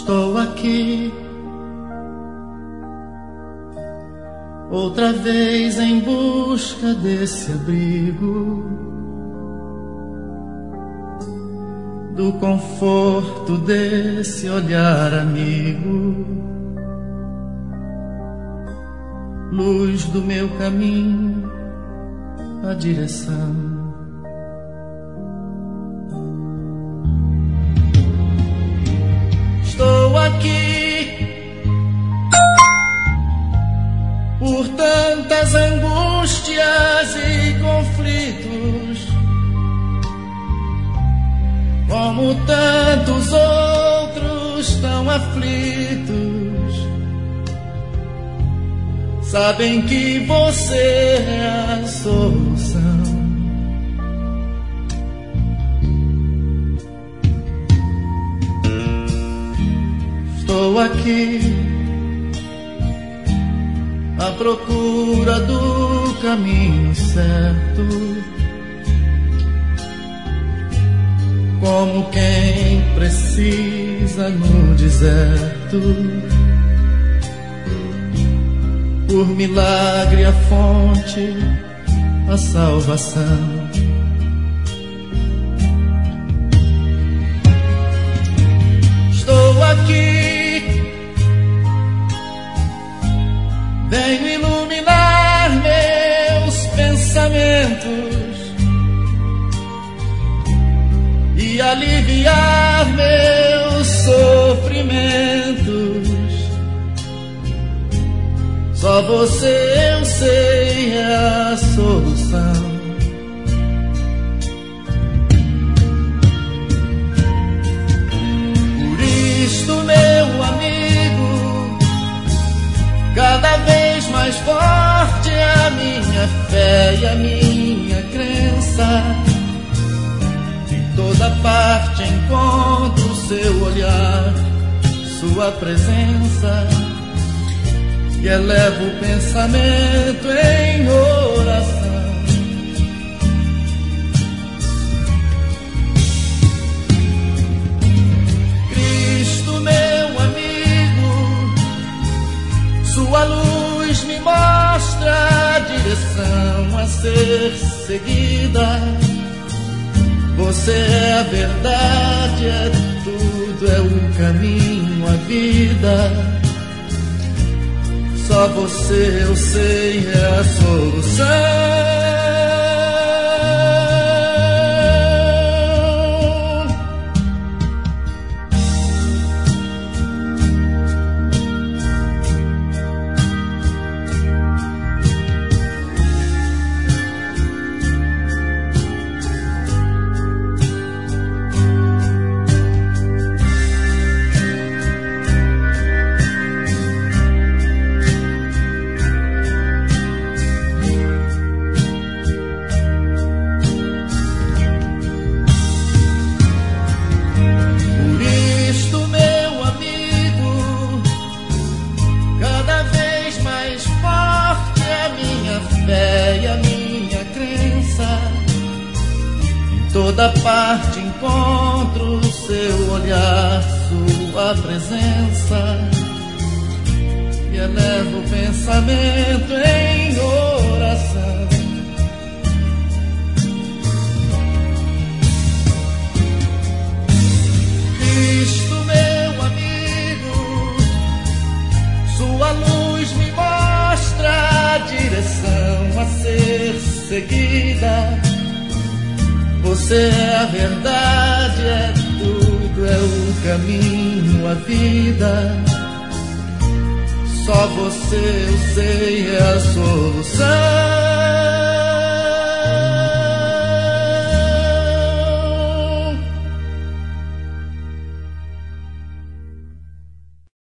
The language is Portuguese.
Estou aqui outra vez em busca desse abrigo, do conforto desse olhar amigo, luz do meu caminho, a direção. Estou aqui por tantas angústias e conflitos, como tantos outros tão aflitos. Sabem que você é a solução. Estou aqui à procura do caminho certo, como quem precisa no deserto, por milagre a fonte, a salvação. Estou aqui, venho iluminar meus pensamentos e aliviar meus sofrimentos. Só você, eu sei, é a solução. Por isto, meu amigo, cada vez mais forte é a minha fé e a minha crença. De toda parte encontro seu olhar, sua presença, e elevo o pensamento em oração. Cristo, meu amigo, sua luz me mostra a direção a ser seguida. Você é a verdade, é tudo, é o caminho, a vida. Só você, eu sei, é a solução. Toda parte encontro seu olhar, sua presença, e elevo o pensamento em oração. Cristo, meu amigo, sua luz me mostra a direção a ser seguida. Você é a verdade, é tudo, é o caminho, a vida. Só você, eu sei, é a solução.